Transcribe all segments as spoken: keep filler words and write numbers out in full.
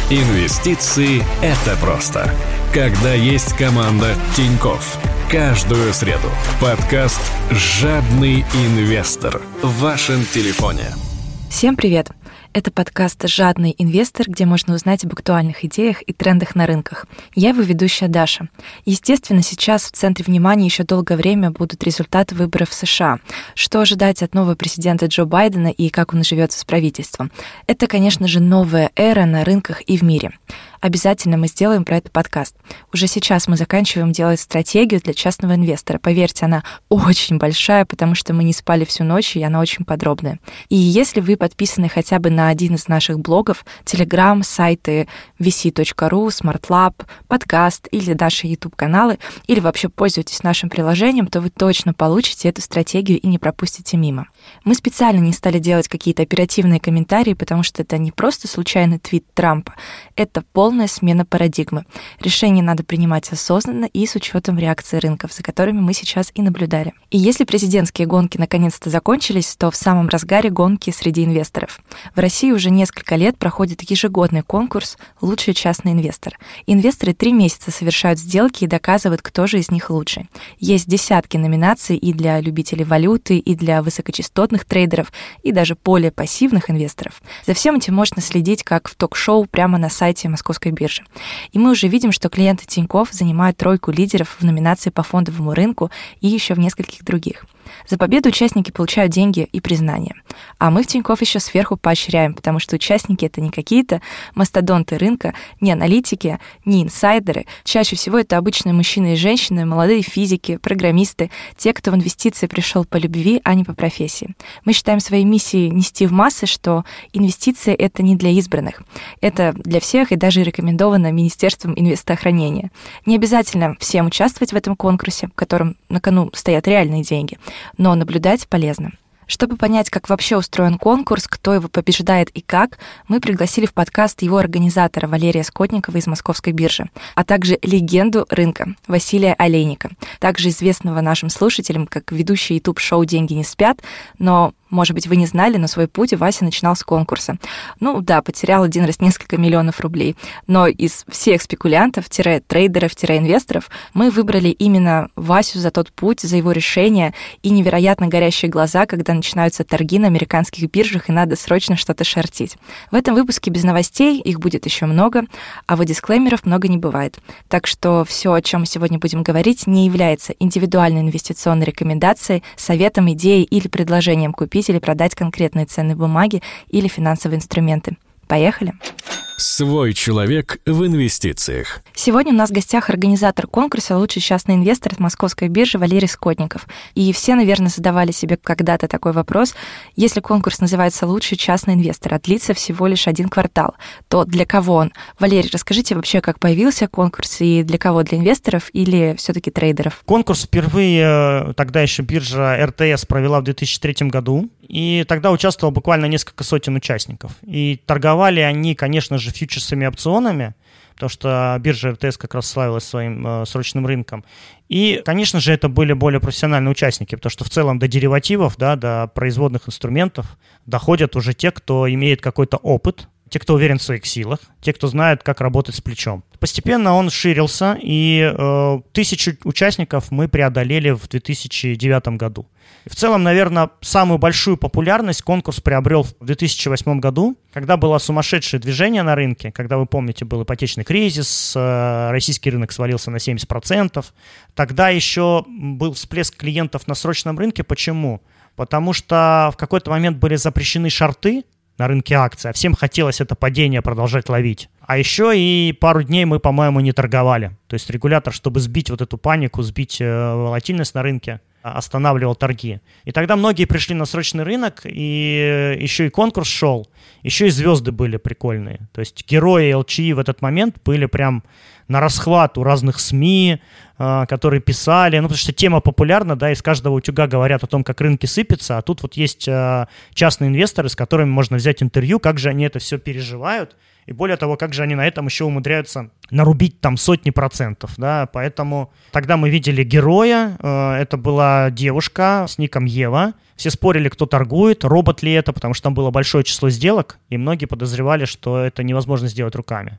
Инвестиции – это просто. Когда есть команда Тинькофф. Каждую среду. Подкаст «Жадный инвестор» в вашем телефоне. Всем привет! Это подкаст «Жадный инвестор», где можно узнать об актуальных идеях и трендах на рынках. Я его ведущая Даша. Естественно, сейчас в центре внимания еще долгое время будут результаты выборов в США. Что ожидать от нового президента Джо Байдена и как он живется с правительством? Это, конечно же, новая эра на рынках и в мире. Обязательно мы сделаем про это подкаст. Уже сейчас мы заканчиваем делать стратегию для частного инвестора. Поверьте, она очень большая, потому что мы не спали всю ночь, и она очень подробная. И если вы подписаны хотя бы на один из наших блогов, Telegram, сайты ви си точка ру, SmartLab, подкаст или наши YouTube-каналы, или вообще пользуетесь нашим приложением, то вы точно получите эту стратегию и не пропустите мимо. Мы специально не стали делать какие-то оперативные комментарии, потому что это не просто случайный твит Трампа, это полный Полная смена парадигмы. Решения надо принимать осознанно и с учетом реакции рынков, за которыми мы сейчас и наблюдали. И если президентские гонки наконец-то закончились, то в самом разгаре гонки среди инвесторов. В России уже несколько лет проходит ежегодный конкурс «Лучший частный инвестор». Инвесторы три месяца совершают сделки и доказывают, кто же из них лучший. Есть десятки номинаций и для любителей валюты, и для высокочастотных трейдеров, и даже более пассивных инвесторов. За всем этим можно следить как в ток-шоу прямо на сайте Московской биржи. И мы уже видим, что клиенты Тинькофф занимают тройку лидеров в номинации по фондовому рынку и еще в нескольких других. За победу участники получают деньги и признание. А мы в Тинькофф еще сверху поощряем, потому что участники — это не какие-то мастодонты рынка, не аналитики, не инсайдеры. Чаще всего это обычные мужчины и женщины, молодые физики, программисты, те, кто в инвестиции пришел по любви, а не по профессии. Мы считаем своей миссией нести в массы, что инвестиции — это не для избранных. Это для всех и даже рекомендовано Министерством инвестохранения. Не обязательно всем участвовать в этом конкурсе, в котором на кону стоят реальные деньги, но наблюдать полезно. Чтобы понять, как вообще устроен конкурс, кто его побеждает и как, мы пригласили в подкаст его организатора Валерия Скотникова из Московской биржи, а также легенду рынка Василия Олейника, также известного нашим слушателям как ведущий YouTube-шоу «Деньги не спят», но может быть, вы не знали, но свой путь Вася начинал с конкурса. Ну да, потерял один раз несколько миллионов рублей. Но из всех спекулянтов, трейдеров, инвесторов мы выбрали именно Васю за тот путь, за его решение и невероятно горящие глаза, когда начинаются торги на американских биржах и надо срочно что-то шортить. В этом выпуске без новостей, их будет еще много, а вот дисклеймеров много не бывает. Так что все, о чем мы сегодня будем говорить, не является индивидуальной инвестиционной рекомендацией, советом, идеей или предложением купить или продать конкретные ценные бумаги или финансовые инструменты. Поехали! Свой человек в инвестициях. Сегодня у нас в гостях организатор конкурса «Лучший частный инвестор» от Московской биржи Валерий Скотников. И все, наверное, задавали себе когда-то такой вопрос: если конкурс называется «Лучший частный инвестор», а длится всего лишь один квартал, то для кого он? Валерий, расскажите вообще, как появился конкурс и для кого? Для инвесторов или все-таки трейдеров? Конкурс впервые, тогда еще биржа эр тэ эс провела в две тысячи третьем году, и тогда участвовало буквально несколько сотен участников. И торговали они, конечно же, фьючерсами и опционами, потому что биржа эр тэ эс как раз славилась своим э, срочным рынком. И, конечно же, это были более профессиональные участники, потому что в целом до деривативов, да, до производных инструментов доходят уже те, кто имеет какой-то опыт, те, кто уверен в своих силах, те, кто знает, как работать с плечом. Постепенно он ширился, и э, тысячу участников мы преодолели в две тысячи девятом году. И в целом, наверное, самую большую популярность конкурс приобрел в две тысячи восьмом году, когда было сумасшедшее движение на рынке, когда, вы помните, был ипотечный кризис, э, российский рынок свалился на семьдесят процентов. Тогда еще был всплеск клиентов на срочном рынке. Почему? Потому что в какой-то момент были запрещены шорты на рынке акций, а всем хотелось это падение продолжать ловить. А еще и пару дней мы, по-моему, не торговали. То есть регулятор, чтобы сбить вот эту панику, сбить э, волатильность на рынке, останавливал торги. И тогда многие пришли на срочный рынок, и еще и конкурс шел, еще и звезды были прикольные. То есть герои эл чи и в этот момент были прям на расхват у разных СМИ, которые писали, ну, потому что тема популярна, да, из каждого утюга говорят о том, как рынки сыпятся, а тут вот есть частные инвесторы, с которыми можно взять интервью, как же они это все переживают, И более того, как же они на этом еще умудряются нарубить там сотни процентов, да, поэтому тогда мы видели героя, э, это была девушка с ником Ева, все спорили, кто торгует, робот ли это, потому что там было большое число сделок, и многие подозревали, что это невозможно сделать руками.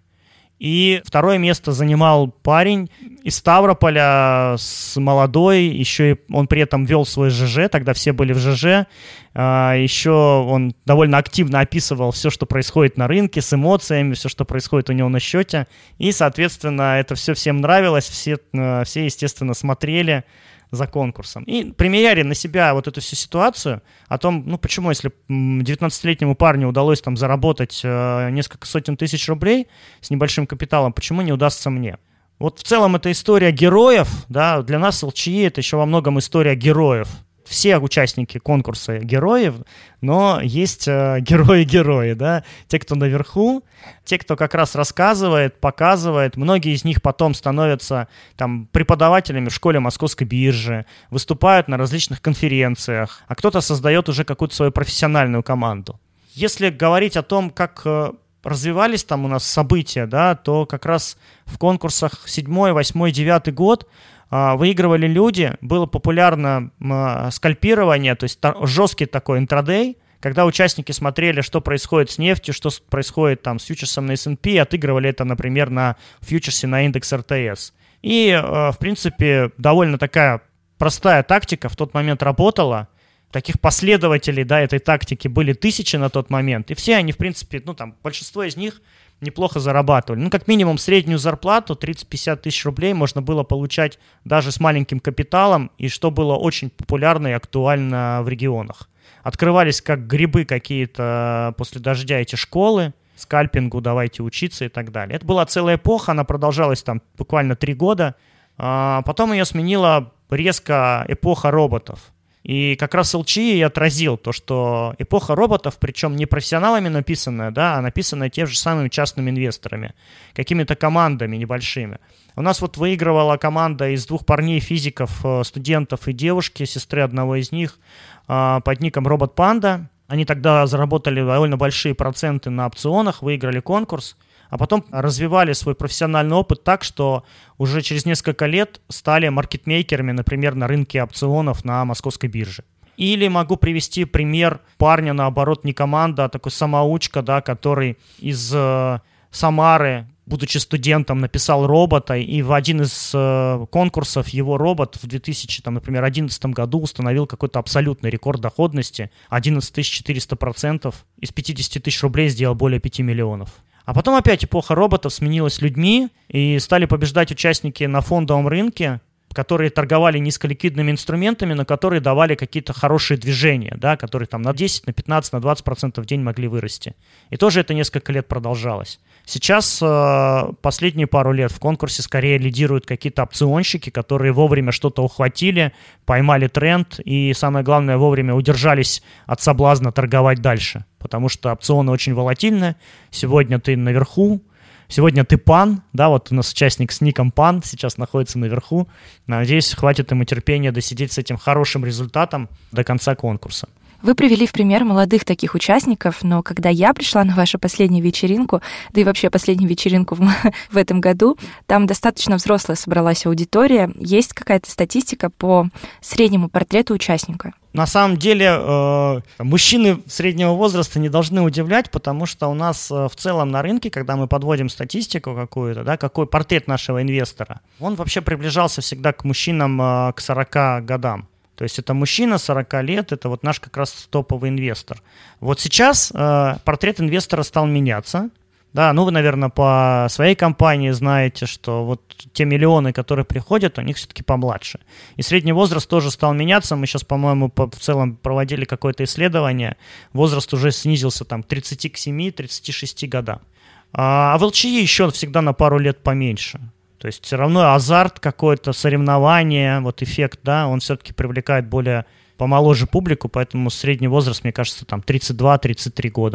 И второе место занимал парень из Ставрополя, с молодой, еще и он при этом вел свой ЖЖ, тогда все были в ЖЖ, еще он довольно активно описывал все, что происходит на рынке, с эмоциями, все, что происходит у него на счете, и, соответственно, это все всем нравилось, все, все естественно, смотрели за конкурсом. И примеряли на себя вот эту всю ситуацию о том, ну почему, если девятнадцатилетнему парню удалось там заработать э, несколько сотен тысяч рублей с небольшим капиталом, почему не удастся мне? Вот в целом это история героев, да, для нас эл чи и это еще во многом история героев. Все участники конкурса героев, но есть э, герои-герои, да, те, кто наверху, те, кто как раз рассказывает, показывает. Многие из них потом становятся там преподавателями в школе Московской биржи, выступают на различных конференциях, а кто-то создает уже какую-то свою профессиональную команду. Если говорить о том, как э, развивались там у нас события, да, то как раз в конкурсах седьмой, восьмой, девятый год выигрывали люди, было популярно скальпирование, то есть жесткий такой интрадей, когда участники смотрели, что происходит с нефтью, что происходит там с фьючерсом на эс энд пи, отыгрывали это, например, на фьючерсе на индекс эр тэ эс. И, в принципе, довольно такая простая тактика в тот момент работала. Таких последователей, да, этой тактики были тысячи на тот момент, и все они, в принципе, ну, там, большинство из них неплохо зарабатывали. Ну, как минимум, среднюю зарплату тридцать-пятьдесят тысяч рублей можно было получать даже с маленьким капиталом, и что было очень популярно и актуально в регионах. Открывались как грибы какие-то после дождя эти школы, скальпингу давайте учиться и так далее. Это была целая эпоха, она продолжалась там буквально три года. А потом ее сменила резко эпоха роботов. И как раз эл чи и отразил то, что эпоха роботов, причем не профессионалами написанная, да, а написанная теми же самыми частными инвесторами, какими-то командами небольшими. У нас вот выигрывала команда из двух парней-физиков, студентов и девушки, сестры одного из них, под ником Робот Панда. Они тогда заработали довольно большие проценты на опционах, выиграли конкурс, а потом развивали свой профессиональный опыт так, что уже через несколько лет стали маркетмейкерами, например, на рынке опционов на Московской бирже. Или могу привести пример парня, наоборот, не команда, а такой самоучка, да, который из э, Самары, будучи студентом, написал робота, и в один из э, конкурсов его робот в две тысячи одиннадцатом году установил какой-то абсолютный рекорд доходности, одиннадцать тысяч четыреста процентов, из пятидесяти тысяч рублей сделал более пяти миллионов. А потом опять эпоха роботов сменилась людьми, и стали побеждать участники на фондовом рынке, которые торговали низколиквидными инструментами, но которые давали какие-то хорошие движения, да, которые там на десять, на пятнадцать, на двадцать процентов в день могли вырасти. И тоже это несколько лет продолжалось. Сейчас, э, последние пару лет в конкурсе скорее лидируют какие-то опционщики, которые вовремя что-то ухватили, поймали тренд и, самое главное, вовремя удержались от соблазна торговать дальше. Потому что опционы очень волатильны. Сегодня ты наверху, сегодня ты пан, да, вот у нас участник с ником пан сейчас находится наверху. Надеюсь, хватит ему терпения досидеть с этим хорошим результатом до конца конкурса. Вы привели в пример молодых таких участников, но когда я пришла на вашу последнюю вечеринку, да и вообще последнюю вечеринку в, в этом году, там достаточно взрослая собралась аудитория. Есть какая-то статистика по среднему портрету участника? На самом деле э, мужчины среднего возраста не должны удивлять, потому что у нас э, в целом на рынке, когда мы подводим статистику какую-то, да, какой портрет нашего инвестора, он вообще приближался всегда к мужчинам э, к сорока годам. То есть это мужчина сорока лет, это вот наш как раз топовый инвестор. Вот сейчас э, портрет инвестора стал меняться. Да, ну вы, наверное, по своей компании знаете, что вот те миллионы, которые приходят, у них все-таки помладше. И средний возраст тоже стал меняться. Мы сейчас, по-моему, по, в целом проводили какое-то исследование. Возраст уже снизился там к тридцати семи - тридцати шести годам. А в эл чи и еще всегда на пару лет поменьше. То есть все равно азарт какое-то, соревнование, вот эффект, да, он все-таки привлекает более помоложе публику, поэтому средний возраст, мне кажется, там тридцать два - тридцать три года.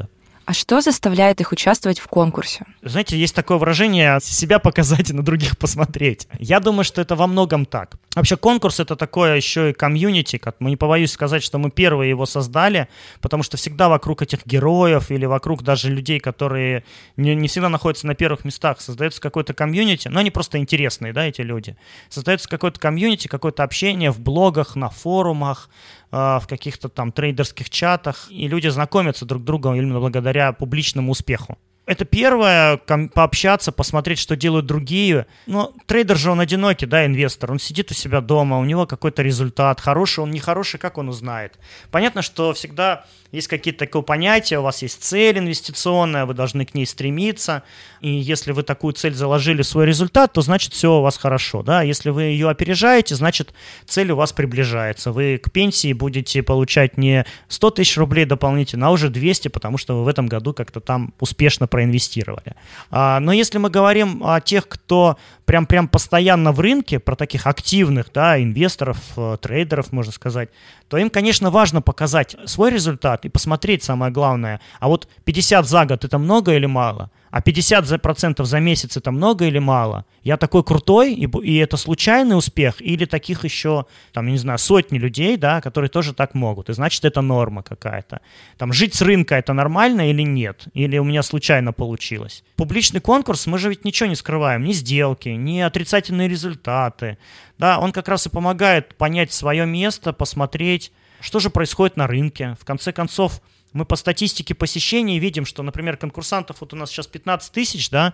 А что заставляет их участвовать в конкурсе? Знаете, есть такое выражение «себя показать и на других посмотреть». Я думаю, что это во многом так. Вообще конкурс — это такое еще и комьюнити, как мы не побоюсь сказать, что мы первые его создали, потому что всегда вокруг этих героев или вокруг даже людей, которые не, не всегда находятся на первых местах, создается какой-то комьюнити, но они просто интересные, да, эти люди. Создается какое-то комьюнити, какое-то общение в блогах, на форумах, в каких-то там трейдерских чатах, и люди знакомятся друг с другом именно благодаря публичному успеху. Это первое, пообщаться, посмотреть, что делают другие. Но трейдер же он одинокий, да, инвестор. Он сидит у себя дома, у него какой-то результат. Хороший он, нехороший, как он узнает? Понятно, что всегда есть какие-то такие понятия, у вас есть цель инвестиционная, вы должны к ней стремиться. И если вы такую цель заложили в свой результат, то значит все у вас хорошо, да. Если вы ее опережаете, значит цель у вас приближается. Вы к пенсии будете получать не сто тысяч рублей дополнительно, а уже двести, потому что вы в этом году как-то там успешно проинвестировали. А, но если мы говорим о тех, кто прям, прям постоянно в рынке, про таких активных, да, инвесторов, трейдеров, можно сказать, то им, конечно, важно показать свой результат и посмотреть, самое главное, а вот пятьдесят за год — это много или мало? А пятьдесят процентов за месяц — это много или мало? Я такой крутой, и, и это случайный успех? Или таких еще, там, я не знаю, сотни людей, да, которые тоже так могут? И значит, это норма какая-то. Там, жить с рынка — это нормально или нет? Или у меня случайно получилось? Публичный конкурс, мы же ведь ничего не скрываем. Ни сделки, ни отрицательные результаты. Да, он как раз и помогает понять свое место, посмотреть, что же происходит на рынке. В конце концов, мы по статистике посещений видим, что, например, конкурсантов вот у нас сейчас пятнадцать тысяч, да,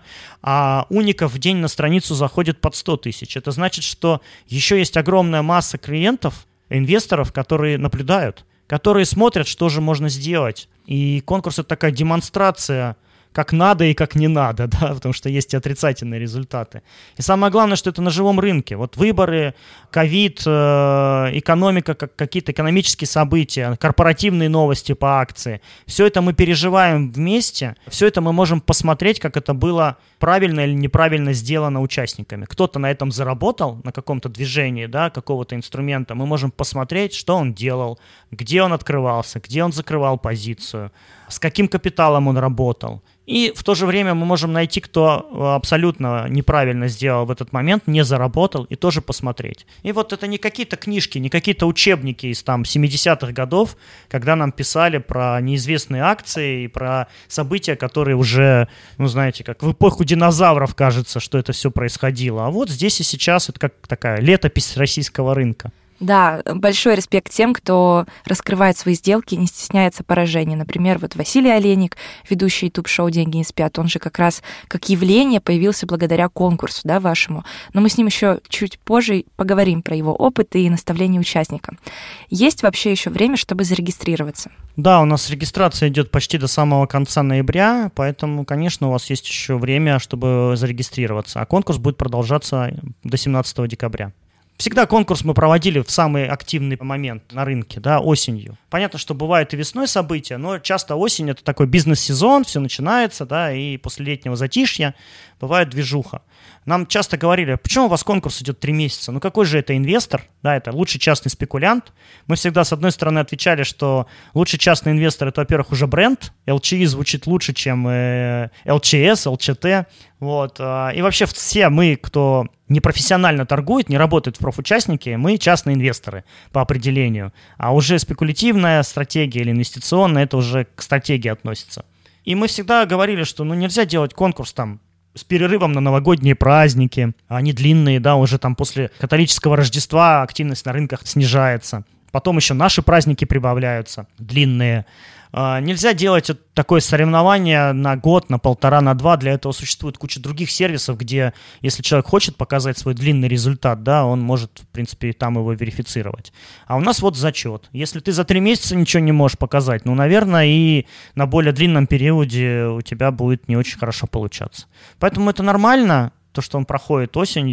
а уников в день на страницу заходит под сто тысяч. Это значит, что еще есть огромная масса клиентов, инвесторов, которые наблюдают, которые смотрят, что же можно сделать. И конкурс — это такая демонстрация, как надо и как не надо, да, потому что есть и отрицательные результаты. И самое главное, что это на живом рынке. Вот выборы, ковид, экономика, какие-то экономические события, корпоративные новости по акции. Все это мы переживаем вместе, все это мы можем посмотреть, как это было правильно или неправильно сделано участниками. Кто-то на этом заработал, на каком-то движении, да, какого-то инструмента. Мы можем посмотреть, что он делал, где он открывался, где он закрывал позицию, с каким капиталом он работал. И в то же время мы можем найти, кто абсолютно неправильно сделал в этот момент, не заработал, и тоже посмотреть. И вот это не какие-то книжки, не какие-то учебники из там семидесятых годов, когда нам писали про неизвестные акции и про события, которые уже, ну знаете, как в эпоху динозавров кажется, что это все происходило. А вот здесь и сейчас это как такая летопись российского рынка. Да, большой респект тем, кто раскрывает свои сделки и не стесняется поражения. Например, вот Василий Олейник, ведущий ютуб-шоу «Деньги не спят», он же как раз как явление появился благодаря конкурсу, да, вашему. Но мы с ним еще чуть позже поговорим про его опыт и наставления участника. Есть вообще еще время, чтобы зарегистрироваться? Да, у нас регистрация идет почти до самого конца ноября, поэтому, конечно, у вас есть еще время, чтобы зарегистрироваться. А конкурс будет продолжаться до семнадцатого декабря. Всегда конкурс мы проводили в самый активный момент на рынке, да, осенью. Понятно, что бывают и весной события, но часто осень — это такой бизнес-сезон, все начинается, да, и после летнего затишья бывает движуха. Нам часто говорили, почему у вас конкурс идет три месяца? Ну какой же это инвестор? Да, это лучший частный спекулянт. Мы всегда, с одной стороны, отвечали, что лучший частный инвестор — это, во-первых, уже бренд. эл чи и звучит лучше, чем эл чи эс, эл чи ти. Вот. И вообще все мы, кто непрофессионально торгует, не работает в профучастнике, мы частные инвесторы по определению. А уже спекулятивная стратегия или инвестиционная — это уже к стратегии относится. И мы всегда говорили, что ну, нельзя делать конкурс там с перерывом на новогодние праздники. Они длинные, да, уже там после католического Рождества активность на рынках снижается. Потом еще наши праздники прибавляются, длинные. Нельзя делать такое соревнование на год, на полтора, на два. Для этого существует куча других сервисов, где, если человек хочет показать свой длинный результат, да, он может, в принципе, там его верифицировать. А у нас вот зачет. Если ты за три месяца ничего не можешь показать, ну, наверное, и на более длинном периоде у тебя будет не очень хорошо получаться. Поэтому это нормально, то, что он проходит осенью,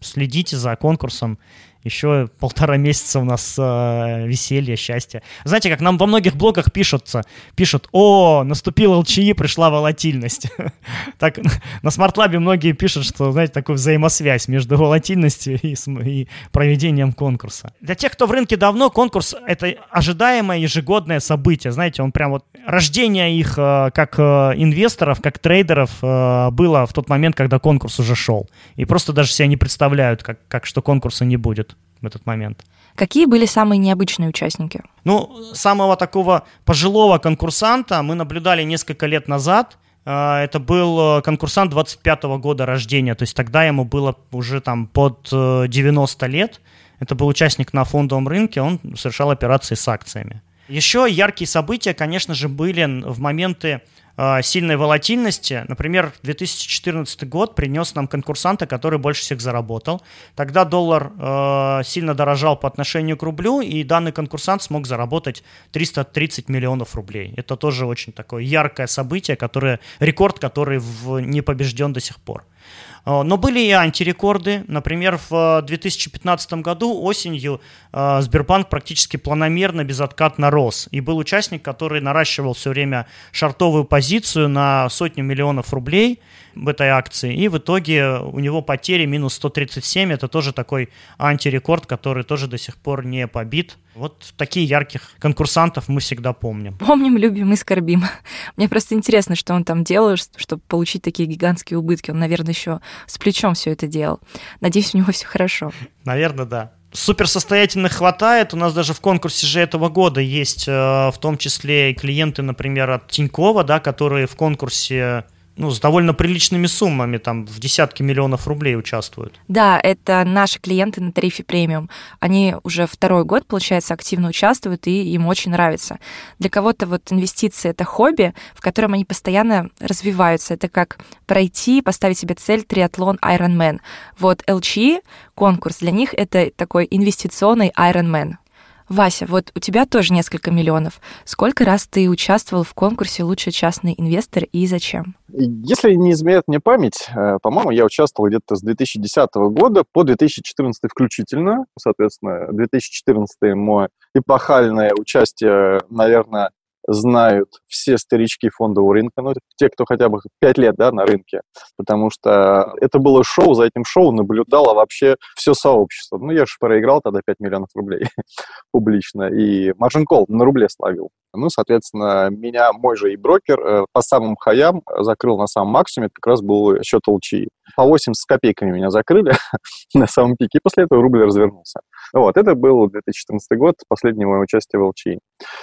следите за конкурсом. Еще полтора месяца у нас э, веселья, счастья. Знаете, как нам во многих блогах пишутся, пишут: «О, наступил эл чи и, пришла волатильность». Так на SmartLab многие пишут, что, знаете, такую взаимосвязь между волатильностью и, и проведением конкурса. Для тех, кто в рынке давно, конкурс — это ожидаемое ежегодное событие. Знаете, он прям вот рождение их э, как э, инвесторов, как трейдеров э, было в тот момент, когда конкурс уже шел. И просто даже себе не представляют, как, как что конкурса не будет в этот момент. Какие были самые необычные участники? Ну, самого такого пожилого конкурсанта мы наблюдали несколько лет назад. Это был конкурсант двадцать пятого года рождения, то есть тогда ему было уже там под девяносто лет. Это был участник на фондовом рынке, он совершал операции с акциями. Еще яркие события, конечно же, были в моменты сильной волатильности. Например, две тысячи четырнадцатый год принес нам конкурсанта, который больше всех заработал. Тогда доллар э, сильно дорожал по отношению к рублю, и данный конкурсант смог заработать триста тридцать миллионов рублей. Это тоже очень такое яркое событие, которое, рекорд, который в, не побежден до сих пор. Но были и антирекорды. Например, в две тысячи пятнадцатом году осенью э, Сбербанк практически планомерно, безоткатно рос. И был участник, который наращивал все время шортовую позицию на сотню миллионов рублей в этой акции. И в итоге у него потери минус сто тридцать семь. Это тоже такой антирекорд, который тоже до сих пор не побит. Вот такие ярких конкурсантов мы всегда помним. Помним, любим и скорбим. Мне просто интересно, что он там делал, чтобы получить такие гигантские убытки. Он, наверное, еще с плечом все это делал. Надеюсь, у него все хорошо. Наверное, да. Суперсостоятельных хватает. У нас даже в конкурсе же этого года есть э, в том числе и клиенты, например, от Тинькова, да, которые в конкурсе, ну, с довольно приличными суммами, там, в десятки миллионов рублей участвуют. Да, это наши клиенты на тарифе премиум. Они уже второй год, получается, активно участвуют, и им очень нравится. Для кого-то вот инвестиции — это хобби, в котором они постоянно развиваются. Это как пройти, поставить себе цель триатлон Ironman. Вот эл чи и, конкурс, для них это такой инвестиционный Ironman. Вася, вот у тебя тоже несколько миллионов. Сколько раз ты участвовал в конкурсе «Лучший частный инвестор» и зачем? Если не изменяет мне память, по-моему, я участвовал где-то с две тысячи десятого года по две тысячи четырнадцатый включительно. Соответственно, две тысячи четырнадцатый мое эпохальное участие, наверное, знают все старички фондового рынка, ну, те, кто хотя бы пять лет, да, на рынке, потому что это было шоу, за этим шоу наблюдало вообще все сообщество. Ну, я же проиграл тогда пять миллионов рублей публично, и маржин-колл на рубле словил. Ну, соответственно, меня мой же и брокер э, по самым хаям закрыл на самом максимуме, это как раз был счет эл чи и. По восемьдесят с копейками меня закрыли на самом пике, и после этого рубль развернулся. Вот, это был две тысячи четырнадцатый год, последнее мое участие в эл чи и.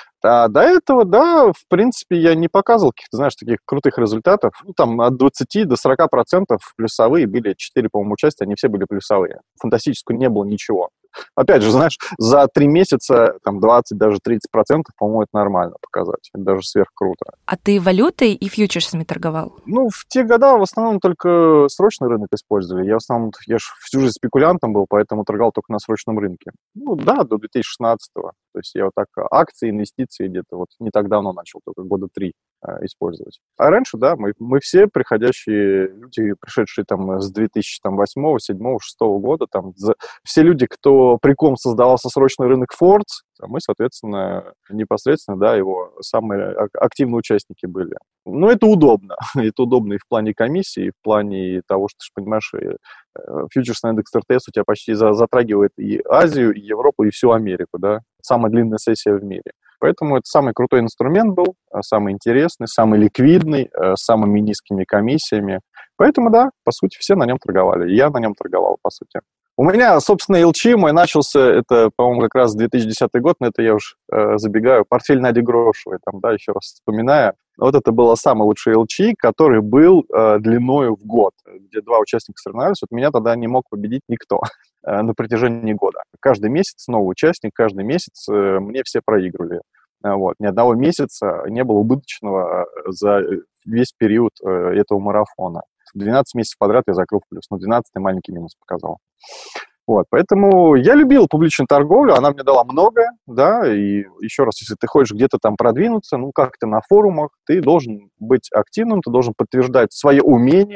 А до этого, да, в принципе, я не показывал каких-то, знаешь, таких крутых результатов. Ну, там от двадцати до сорока процентов плюсовые были, четыре, по-моему, участия, они все были плюсовые. Фантастического не было ничего. Опять же, знаешь, за три месяца там двадцать, даже тридцать процентов, по-моему, это нормально показать. Это даже сверхкруто. А ты валютой и фьючерсами торговал? Ну, в те годы в основном только срочный рынок использовали. Я в основном, я же всю жизнь спекулянтом был, поэтому торговал только на срочном рынке. Ну, да, до две тысячи шестнадцатого. То есть я вот так акции, инвестиции где-то вот не так давно начал, только года три э, использовать. А раньше, да, мы, мы все приходящие люди, пришедшие там с две тысячи восьмого, две тысячи седьмого, две тысячи шестого года, там, за, все люди, кто при ком создавался срочный рынок Фордс, мы, соответственно, непосредственно, да, его самые активные участники были. Но это удобно. Это удобно и в плане комиссии, и в плане того, что, ты же понимаешь, фьючерсный индекс эр тэ эс у тебя почти затрагивает и Азию, и Европу, и всю Америку, да. Самая длинная сессия в мире. Поэтому это самый крутой инструмент был, самый интересный, самый ликвидный, с самыми низкими комиссиями. Поэтому, да, по сути, все на нем торговали. Я на нем торговал, по сути. У меня, собственно, эл чи мой начался, это, по-моему, как раз две тысячи десятый год, но это я уж э, забегаю, портфель Нади Грошевой, там, да, еще раз вспоминаю. Вот это было самый лучший эл чи, который был э, длиною в год, где два участника соревновались. Вот меня тогда не мог победить никто э, на протяжении года. Каждый месяц новый участник, каждый месяц э, мне все проигрывали. Вот. Ни одного месяца не было убыточного за весь период э, этого марафона. двенадцать месяцев подряд я закрыл в плюс, но двенадцатый маленький минус показал. Вот, поэтому я любил публичную торговлю, она мне дала многое, да, и еще раз, если ты хочешь где-то там продвинуться, ну, как-то на форумах, ты должен быть активным, ты должен подтверждать свое умение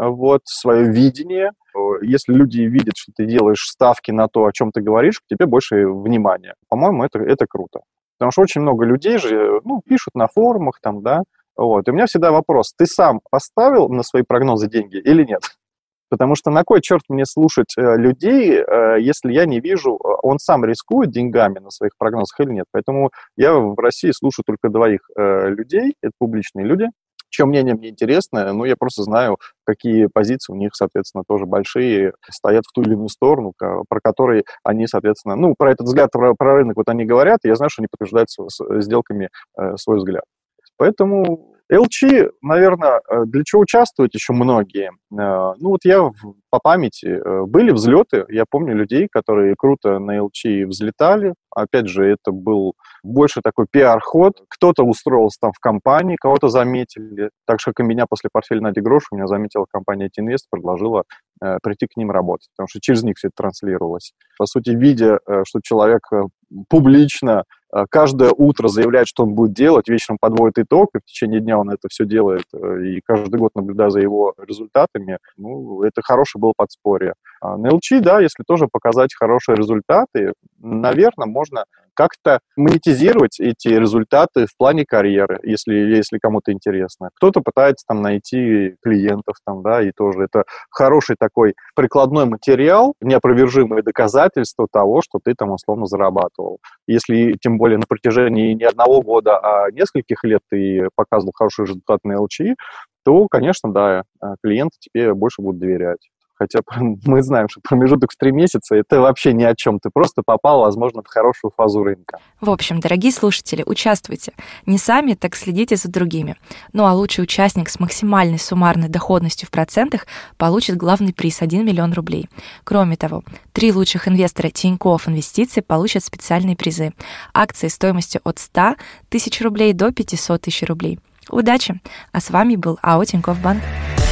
вот, свое видение. Если люди видят, что ты делаешь ставки на то, о чем ты говоришь, к тебе больше внимания. По-моему, это, это круто. Потому что очень много людей же, ну, пишут на форумах там, да, вот. И у меня всегда вопрос, ты сам поставил на свои прогнозы деньги или нет? Потому что на кой черт мне слушать э, людей, э, если я не вижу, он сам рискует деньгами на своих прогнозах или нет. Поэтому я в России слушаю только двоих э, людей, это публичные люди, чье мнение мне интересно, ну, я просто знаю, какие позиции у них, соответственно, тоже большие, стоят в ту или иную сторону, про которые они, соответственно, ну, про этот взгляд, про, про рынок вот они говорят, и я знаю, что они подтверждают с, с сделками э, свой взгляд. Поэтому эл чи, наверное, для чего участвуют еще многие? Ну вот я по памяти, были взлеты, я помню людей, которые круто на эл чи взлетали. Опять же, это был больше такой пиар-ход. Кто-то устроился там в компании, кого-то заметили. Так же, как и меня после портфеля Нади Грош, меня заметила компания Тинвест, предложила э, прийти к ним работать, потому что через них все это транслировалось. По сути, видя, э, что человек э, публично э, каждое утро заявляет, что он будет делать, вечером подводит итог, и в течение дня он это все делает, э, и каждый год наблюдая за его результатами, ну, это хорошее было подспорье. А на эл чи, да, если тоже показать хорошие результаты, наверное, можно как-то монетизировать эти результаты в плане карьеры, если, если кому-то интересно. Кто-то пытается там найти клиентов, там, да, и тоже это хороший такой прикладной материал, неопровержимое доказательство того, что ты там условно зарабатывал. Если, тем более, на протяжении не одного года, а нескольких лет ты показывал хороший результат на эл чи, то, конечно, да, клиенты тебе больше будут доверять. Хотя мы знаем, что промежуток в три месяца – это вообще ни о чем. Ты просто попал, возможно, в хорошую фазу рынка. В общем, дорогие слушатели, участвуйте. Не сами, так следите за другими. Ну а лучший участник с максимальной суммарной доходностью в процентах получит главный приз – один миллион рублей. Кроме того, три лучших инвестора Тинькофф Инвестиции получат специальные призы. Акции стоимостью от ста тысяч рублей до пятисот тысяч рублей. Удачи! А с вами был АО Тинькофф Банк.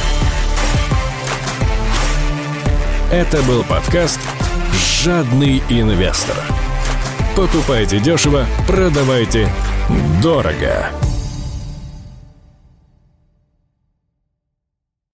Это был подкаст «Жадный инвестор». Покупайте дешево, продавайте дорого.